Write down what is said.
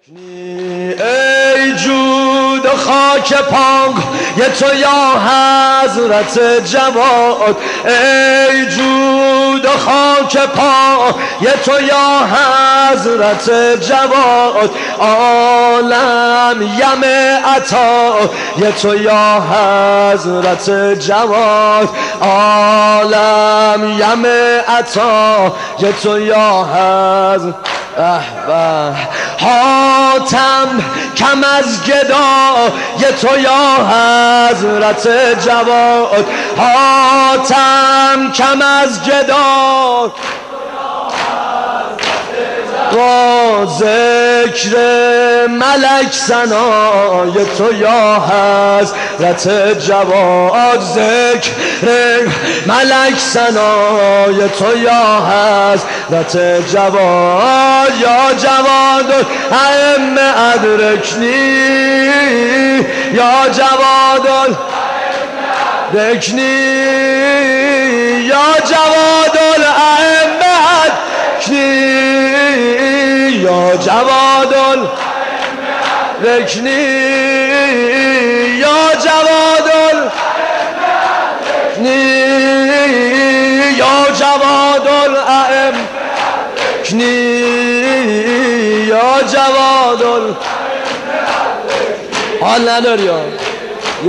ای جود خاک پاک یه تو یا حضرت جواد، ای جود خاک پاک یه تو یا حضرت جواد، عالم یم عطا یه تو یا حضرت جواد، عالم یم عطا یه تو یا حضرت حاتم کم از گدا یه تو یا حضرت جواد، حاتم کم از گدا با ذکر ملک سنا یه تو یا حضرت جواد، ذکر ملک سنا یه تو یا حضرت جواد، یا جواد الائمه ادرکنی، یا جواد الائمه یا جواد الائمه ادرکنی، یا جواد الائمه یا جواد الائمه یا جواد الائمه یا جواد الائمه حال نداری